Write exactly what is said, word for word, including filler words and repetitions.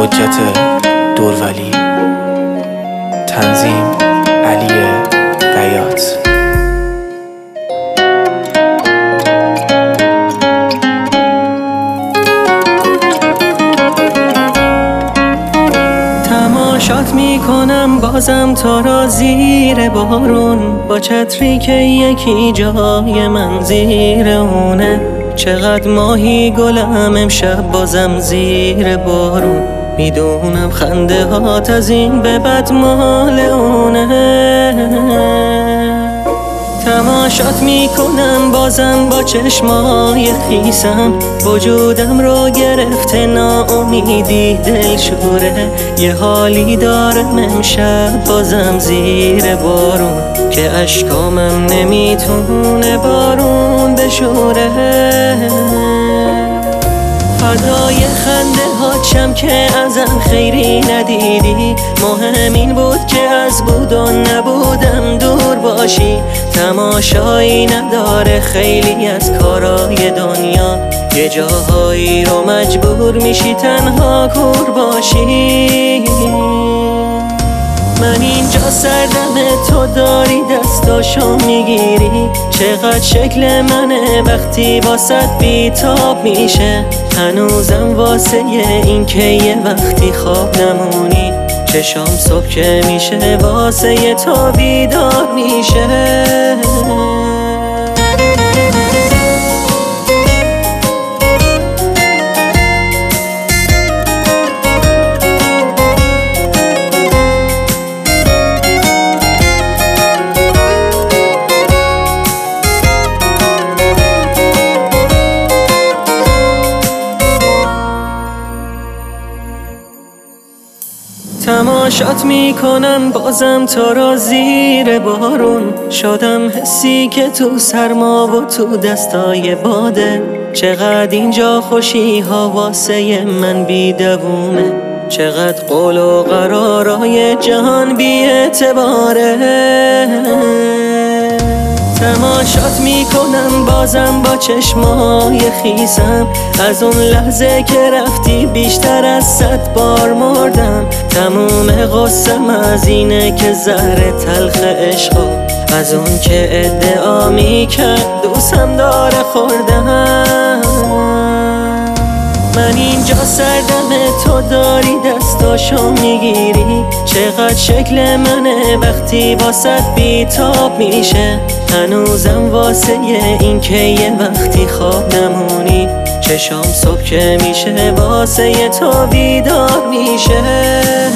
حجت دورولی. تنظیم علی بیات. تماشات میکنم بازم تو را زیر بارون، با چتری که یکی جای من زیر اونه. چقدر ماهی گلم امشب بازم زیر بارون، میدونم خنده هات از این به بعد مال اونه. تماشات میکنم بازم با چشمای خیسم، وجودم رو گرفته ناامیدی دلشوره. یه حالی دارم امشب بازم زیر بارون، که اشکامم نمیتونه بارون بشوره. فردای خنده هاتشم که ازم خیری ندیدی، مهم این بود که از بود و نبودم دور باشی. تماشایی نداره خیلی از کارای دنیا، یه جاهایی رو مجبور میشی تنها کور باشی. من اینجا سردمه، تو داری دستاشو میگیری. چقدر شکل منه وقتی واسط بیتاب میشه. هنوزم واسه این که یه وقتی خواب نمونی، چشام صبح که میشه واسه تو بیدار میشه. تماشات میکنم بازم تو را زیر بارون، شدم حسی که تو سرما و تو دستای باده. چقدر اینجا خوشی ها واسه من بیدوونه، چقدر قول و قرارای جهان بی اعتباره. تماشات میکنم بازم با چشمای خیسم، از اون لحظه که رفتی بیشتر از صد بار مردم. تموم قصم از اینه که زهر تلخ عشقا، از اون که ادعا میکرد دوستم داره خوردم. من اینجا سردمه، تو داری دستاشو میگیری. چقدر شکل منه وقتی واسط بیتاب میشه. هنوزم واسه این که یه وقتی خواب نمونی، چشام صبح که میشه واسه تو بیدار میشه.